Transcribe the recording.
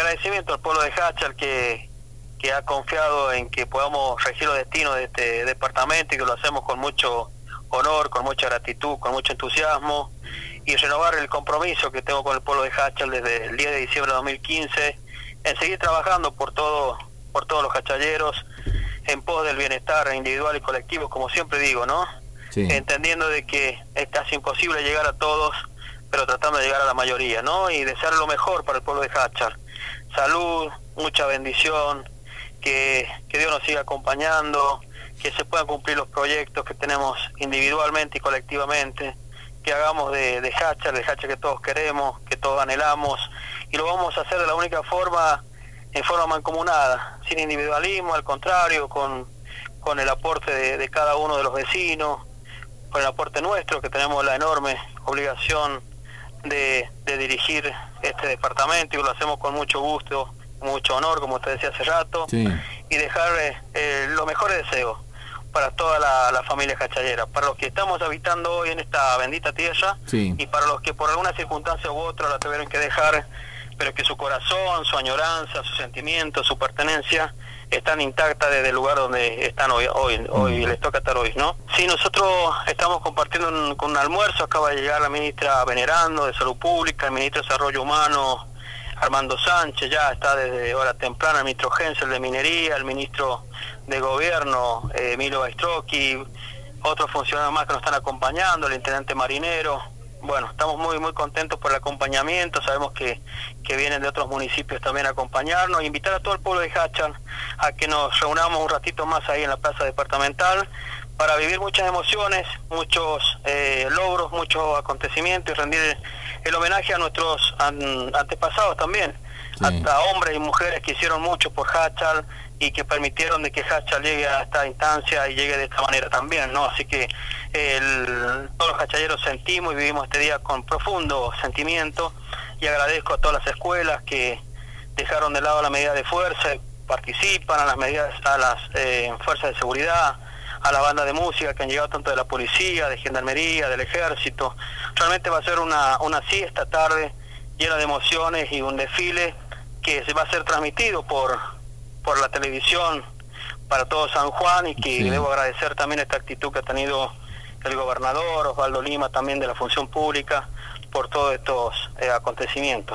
agradecimiento al pueblo de Jáchal que ha confiado en que podamos regir los destinos de este departamento y que lo hacemos con mucho honor, con mucha gratitud, con mucho entusiasmo, y renovar el compromiso que tengo con el pueblo de Jáchal desde el 10 de diciembre de 2015 en seguir trabajando por todos los jachalleros en pos del bienestar individual y colectivo, como siempre digo, ¿no? Sí. Entendiendo de que es casi imposible llegar a todos, pero tratando de llegar a la mayoría, ¿no? Y desear lo mejor para el pueblo de Jáchal. Salud, mucha bendición, que Dios nos siga acompañando, que se puedan cumplir los proyectos que tenemos individualmente y colectivamente, que hagamos de Jáchal que todos queremos, que todos anhelamos, y lo vamos a hacer de la única forma, en forma mancomunada, sin individualismo, al contrario, con el aporte de cada uno de los vecinos, con el aporte nuestro, que tenemos la enorme obligación de dirigir este departamento, y lo hacemos con mucho gusto, mucho honor, como usted decía hace rato, Sí. y dejar los mejores deseos para toda la familia jachallera, para los que estamos habitando hoy en esta bendita tierra, Sí. y para los que por alguna circunstancia u otra la tuvieron que dejar, pero que su corazón, su añoranza, su sentimiento, su pertenencia están intactas desde el lugar donde están hoy les toca estar hoy, ¿no? Sí, nosotros estamos compartiendo con un almuerzo. Acaba de llegar la ministra Venerando de Salud Pública, el ministro de Desarrollo Humano Armando Sánchez, ya está desde hora temprana el ministro Hensel de Minería, el ministro de Gobierno Emilio Baistrocchi, otros funcionarios más que nos están acompañando, el intendente Marinero. Bueno, estamos muy muy contentos por el acompañamiento, sabemos que vienen de otros municipios también a acompañarnos, invitar a todo el pueblo de Jáchal a que nos reunamos un ratito más ahí en la plaza departamental para vivir muchas emociones, muchos logros, muchos acontecimientos, y rendir el homenaje a nuestros antepasados también, sí, hasta hombres y mujeres que hicieron mucho por Jáchal y que permitieron de que Jáchal llegue a esta instancia y llegue de esta manera también, ¿no? Así que todos los jachalleros sentimos y vivimos este día con profundo sentimiento, y agradezco a todas las escuelas que dejaron de lado la medida de fuerza, participan a las medidas, a las fuerzas de seguridad, a la banda de música que han llegado tanto de la policía, de gendarmería, del ejército. Realmente va a ser una siesta tarde llena de emociones y un desfile que se va a ser transmitido por la televisión para todo San Juan, y que sí, debo agradecer también esta actitud que ha tenido el gobernador Osvaldo Lima, también de la función pública, por todos estos acontecimientos.